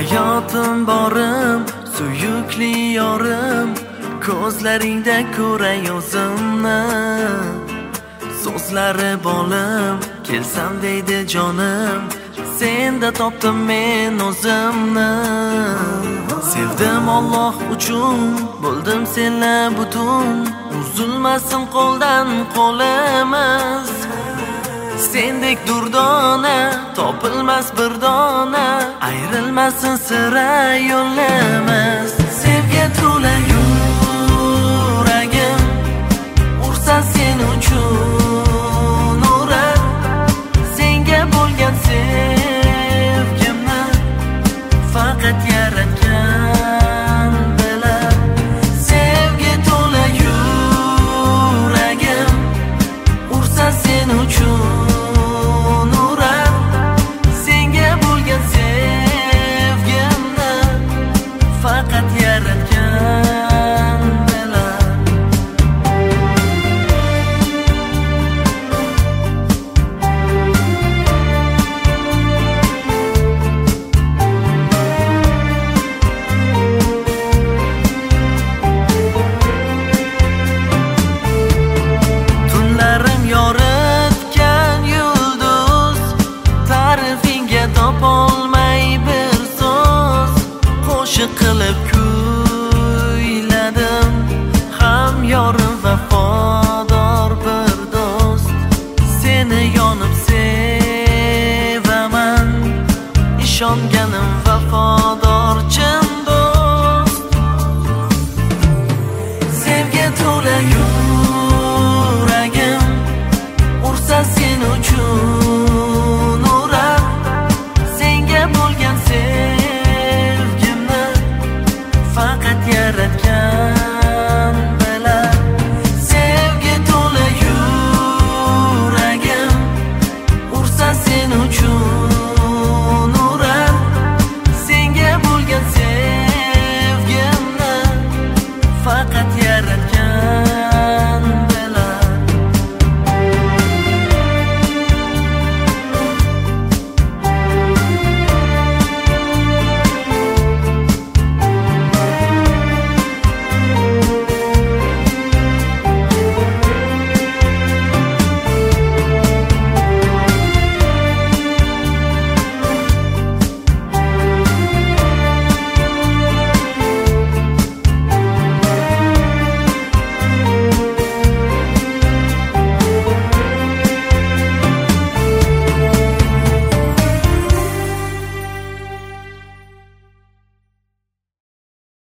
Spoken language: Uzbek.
Hayotim borim, suyukli yorim, ko'zlaringda ko'ray o'zimni. So'zlari bolim, kelsam deydi jonim, senda topdim men o'zimni. Sevdim Alloh uchun, bo'ldim senlar butun, uzilmasin qo'ldan qo'limiz. Sendek durdona, topilmas bir dona, ayrilmasin sira yo'limiz. Sevga to'la yuragim, ursa sen uchun